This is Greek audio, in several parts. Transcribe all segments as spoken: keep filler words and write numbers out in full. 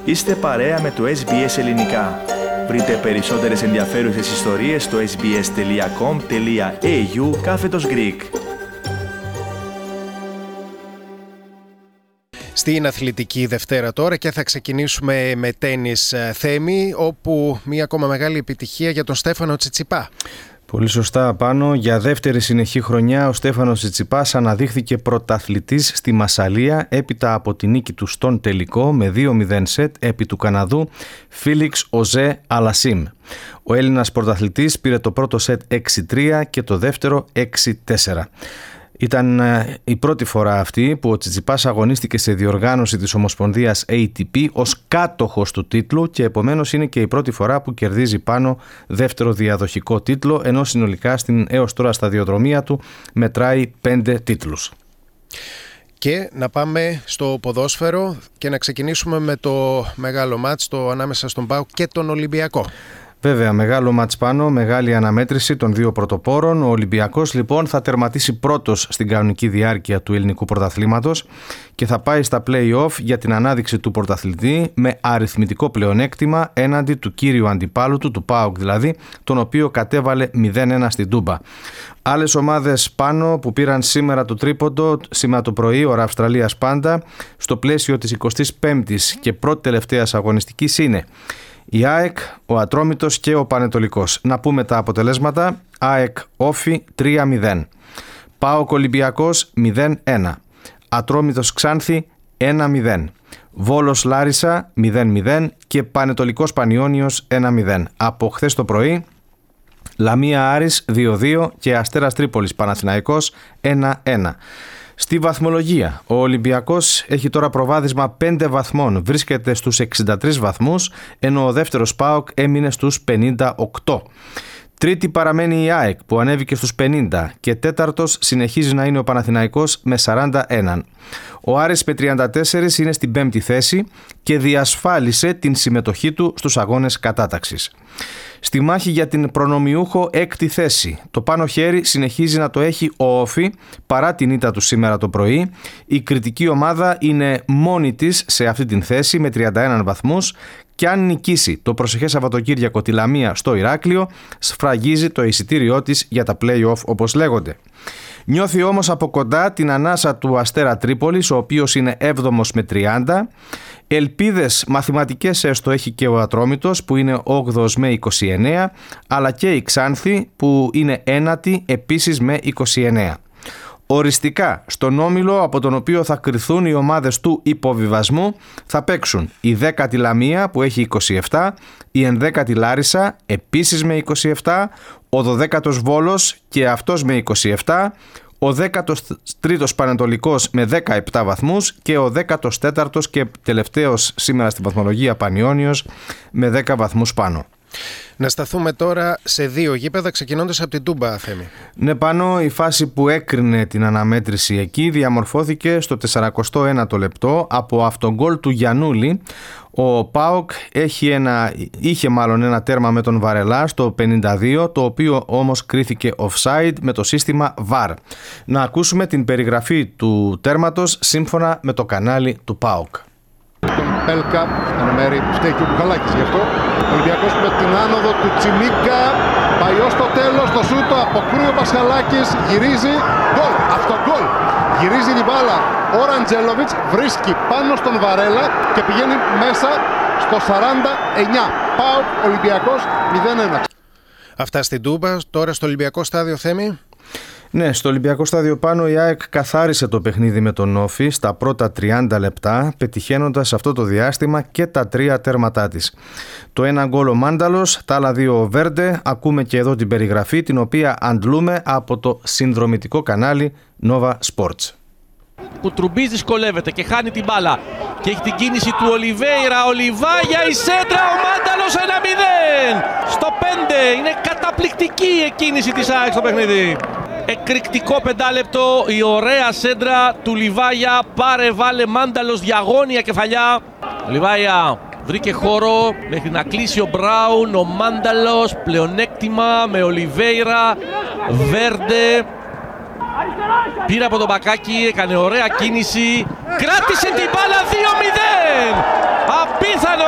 Είστε παρέα με το ες μπι ες Ελληνικά. Βρείτε περισσότερες ενδιαφέρουσες ιστορίες στο sbs.com.au κάθετος Greek. Στην αθλητική Δευτέρα τώρα και θα ξεκινήσουμε με τένις, Θέμη, όπου μία ακόμα μεγάλη επιτυχία για τον Στέφανο Τσιτσιπά. Πολύ σωστά, πάνω. Για δεύτερη συνεχή χρονιά ο Στέφανος Τσιτσιπάς αναδείχθηκε πρωταθλητής στη Μασσαλία έπειτα από τη νίκη του στον τελικό με δύο μηδέν σετ επί του Καναδού Φίλιξ Οζέ Αλασίμ. Ο Έλληνας πρωταθλητής πήρε το πρώτο σετ έξι τρία και το δεύτερο έξι τέσσερα. Ήταν η πρώτη φορά αυτή που ο Τσιτσιπάς αγωνίστηκε σε διοργάνωση της Ομοσπονδίας έι τι πι ως κάτοχος του τίτλου και επομένως είναι και η πρώτη φορά που κερδίζει πάνω δεύτερο διαδοχικό τίτλο, ενώ συνολικά στην έως τώρα σταδιοδρομία του μετράει πέντε τίτλους. Και να πάμε στο ποδόσφαιρο και να ξεκινήσουμε με το μεγάλο μάτς, το ανάμεσα στον ΠΑΟΚ και τον Ολυμπιακό. Βέβαια, μεγάλο μάτς πάνω, μεγάλη αναμέτρηση των δύο πρωτοπόρων. Ο Ολυμπιακός λοιπόν θα τερματίσει πρώτος στην κανονική διάρκεια του ελληνικού πρωταθλήματος και θα πάει στα play-off για την ανάδειξη του πρωταθλητή με αριθμητικό πλεονέκτημα έναντι του κύριου αντιπάλου του, του ΠΑΟΚ δηλαδή, τον οποίο κατέβαλε μηδέν ένα στην Τούμπα. Άλλες ομάδες πάνω που πήραν σήμερα το τρίποντο, σήμερα το πρωί, ώρα Αυστραλίας πάντα, στο πλαίσιο της εικοστής πέμπτης και πρώτη τελευταίας αγωνιστικής είναι η ΑΕΚ, ο Ατρόμητος και ο Πανετολικός. Να πούμε τα αποτελέσματα. ΑΕΚ Όφι τρία μηδέν, ΠΑΟΚ Ολυμπιακός μηδέν ένα, Ατρόμητος Ξάνθη ένα μηδέν, Βόλος Λάρισα μηδέν μηδέν και Πανετολικός Πανιώνιος ένα μηδέν. Από χθες το πρωί Λαμία Άρης δύο δύο και Αστέρας Τρίπολης Παναθηναϊκός ένα ένα. Στη βαθμολογία, ο Ολυμπιακός έχει τώρα προβάδισμα πέντε βαθμών, βρίσκεται στους εξήντα τρεις βαθμούς, ενώ ο δεύτερος ΠΑΟΚ έμεινε στους πενήντα οκτώ. Τρίτη παραμένει η ΑΕΚ που ανέβηκε στους πενήντα και τέταρτος συνεχίζει να είναι ο Παναθηναϊκός με σαράντα ένα. Ο Άρης με τριάντα τέσσερα είναι στην πέμπτη θέση και διασφάλισε την συμμετοχή του στους αγώνες κατάταξης. Στη μάχη για την προνομιούχο έκτη θέση, το πάνω χέρι συνεχίζει να το έχει ο Όφι παρά την ήττα του σήμερα το πρωί. Η κριτική ομάδα είναι μόνη της σε αυτή την θέση με τριάντα ένα βαθμούς και αν νικήσει το προσεχές Σαββατοκύριακο τη Λαμία στο Ηράκλειο, σφραγίζει το εισιτήριό της για τα play-off όπως λέγονται. Νιώθει όμως από κοντά την ανάσα του Αστέρα Τρίπολης, ο οποίος είναι έβδομος με τριάντα. Ελπίδες μαθηματικές έστω έχει και ο Ατρόμητος που είναι όγδοος με είκοσι εννέα, αλλά και η Ξάνθη που είναι ένατη επίσης με είκοσι εννέα. Οριστικά στον όμιλο από τον οποίο θα κριθούν οι ομάδες του υποβιβασμού θα παίξουν η δέκατη Λαμία που έχει είκοσι επτά, η ενδέκατη Λάρισα επίσης με είκοσι επτά, ο δωδέκατος Βόλος και αυτός με είκοσι επτά, ο δέκατος τρίτος Πανετολικός με δεκαεπτά βαθμούς και ο δέκατος τέταρτος και τελευταίος σήμερα στην βαθμολογία Πανιώνιος με δέκα βαθμούς πάνω. Να σταθούμε τώρα σε δύο γήπεδα, ξεκινώντας από την Τούμπα, Θέμη. Ναι, πάνω η φάση που έκρινε την αναμέτρηση εκεί διαμορφώθηκε στο σαρανταέξι ένατο λεπτό από αυτογκόλ του Γιαννούλη. Ο ΠΑΟΚ έχει ένα, είχε μάλλον ένα τέρμα με τον Βαρελά στο πενήντα δύο, το οποίο όμως κρίθηκε offside με το σύστημα βαρ. Να ακούσουμε την περιγραφή του τέρματος σύμφωνα με το κανάλι του ΠΑΟΚ. Τον Πέλκα, ένα μέρη που στέκει ο Μπουχαλάκης γι' αυτό. Ο Ολυμπιακός με την άνοδο του Τσιμίκα πάει ως το τέλος, το σούτο αποκρούει ο Πασχαλάκης, γυρίζει, γκολ, αυτό γκολ. Γυρίζει την μπάλα, ο Ραντζέλοβιτς βρίσκει πάνω στον Βαρέλα και πηγαίνει μέσα στο σαράντα εννέα. ΠΑΟΚ Ολυμπιακός μηδέν ένα. Αυτά στην Τούμπα, τώρα στο Ολυμπιακό στάδιο, Θέμη. Ναι, στο Ολυμπιακό στάδιο πάνω η ΑΕΚ καθάρισε το παιχνίδι με τον Όφι στα πρώτα τριάντα λεπτά, πετυχαίνοντας αυτό το διάστημα και τα τρία τέρματά της. Το ένα γκολ ο Μάνταλος, τα άλλα δύο ο Βέρντε. Ακούμε και εδώ την περιγραφή, την οποία αντλούμε από το συνδρομητικό κανάλι Nova Sports. Που Τρουμπής δυσκολεύεται και χάνει την μπάλα και έχει την κίνηση του Ολιβέιρα, Ολιβάγια, η σέντρα, ο Μάνταλος ένα μηδέν στο πέντε. Είναι καταπληκτική η κίνηση της ΑΕΚ στο παιχνίδι. Εκρηκτικό πεντάλεπτο, η ωραία σέντρα του Λιβάγια, πάρε βάλε Μάνταλος, διαγώνια κεφαλιά. Ο Λιβάγια βρήκε χώρο μέχρι να κλείσει ο Μπράουν, ο Μάνταλος, πλεονέκτημα με Ολιβέιρα, Βέρντε. Πήρε από τον μπακάκι, έκανε ωραία κίνηση, κράτησε την μπάλα δύο μηδέν. Απίθανο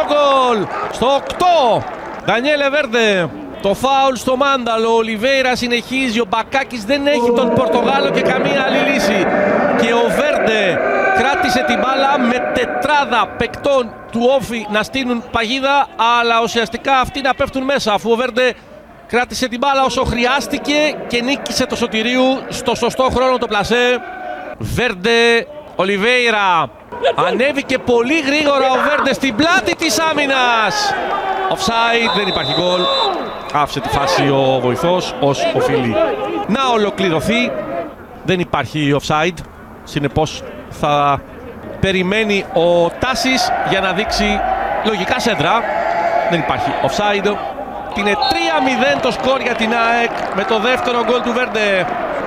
γκολ στο οκτώ. Ντανιέλε Βέρντε. Το φάουλ στο Μάνταλο. Ο Ολιβέιρα συνεχίζει. Ο Μπακάκης δεν έχει τον Πορτογάλο και καμία άλλη λύση. Και ο Βέρντε κράτησε την μπάλα με τετράδα παικτών του Όφι να στείλουν παγίδα, αλλά ουσιαστικά αυτοί να πέφτουν μέσα, αφού ο Βέρντε κράτησε την μπάλα όσο χρειάστηκε και νίκησε το Σωτηρίου στο σωστό χρόνο το πλασέ. Βέρντε, Ολιβέιρα. Ανέβηκε πολύ γρήγορα ο Βέρντε στην πλάτη της άμυνας. Offside, δεν υπάρχει γκολ. Άφησε τη φάση ο βοηθός ως οφείλει να ολοκληρωθεί. Δεν υπάρχει offside. Συνεπώς θα περιμένει ο Τάσης για να δείξει λογικά σέντρα. Δεν υπάρχει offside. Είναι τρία μηδέν το σκορ για την ΑΕΚ με το δεύτερο γκολ του Βέρντε.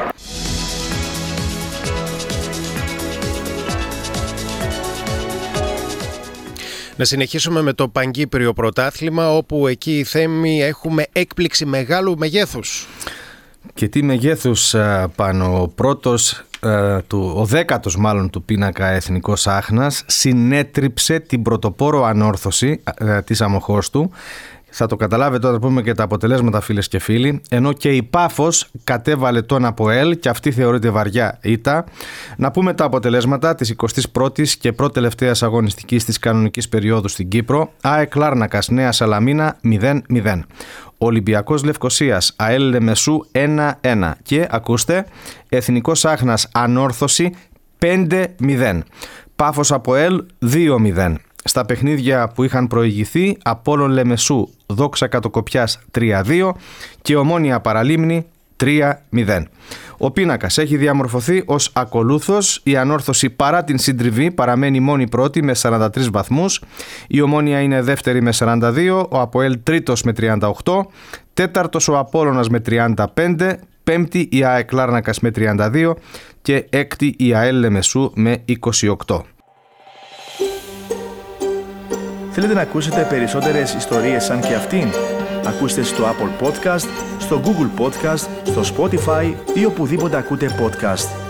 Να συνεχίσουμε με το Παγκύπριο Πρωτάθλημα, όπου εκεί η Θέμη έχουμε έκπληξη μεγάλου μεγέθους. Και τι μεγέθους πάνω. Ο πρώτος, του, ο δέκατος μάλλον του πίνακα Εθνικός Άχνας συνέτριψε την πρωτοπόρο ανόρθωση της Αμοχώστου. Θα το καταλάβετε όταν πούμε και τα αποτελέσματα, φίλες και φίλοι. Ενώ και η Πάφος κατέβαλε τον ΑΠΟΕΛ και αυτή θεωρείται βαριά ήττα. Να πούμε τα αποτελέσματα της εικοστής πρώτης και πρώτη τελευταίας αγωνιστικής της κανονικής περίοδου στην Κύπρο. ΑΕΚ Λάρνακας Νέα Σαλαμίνα μηδέν μηδέν. Ολυμπιακός Λευκοσίας ΑΕΛ Λεμεσού ένα ένα. Και ακούστε, Εθνικός Άχνας Ανόρθωση πέντε μηδέν. Πάφος ΑΠΟΕΛ δύο μηδέν. Στα παιχνίδια που είχαν προηγηθεί, Απόλλων Λεμεσού Δόξα Κατοκοπιάς τρία δύο και Ομόνοια Παραλίμνη τρία μηδέν. Ο πίνακας έχει διαμορφωθεί ως ακολούθως. Η Ανόρθωση παρά την συντριβή παραμένει μόνη πρώτη με σαράντα τρεις βαθμούς. Η Ομόνοια είναι δεύτερη με σαράντα δύο. Ο Αποέλ τρίτος με τριάντα οκτώ. Τέταρτος ο Απόλλωνας με τριάντα πέντε. Πέμπτη η ΑΕΚ Λάρνακας με τριάντα δύο. Και έκτη η ΑΕΛ Λεμεσού με είκοσι οκτώ. Θέλετε να ακούσετε περισσότερες ιστορίες σαν και αυτήν? Ακούστε στο Apple Podcast, στο Google Podcast, στο Spotify ή οπουδήποτε ακούτε podcast.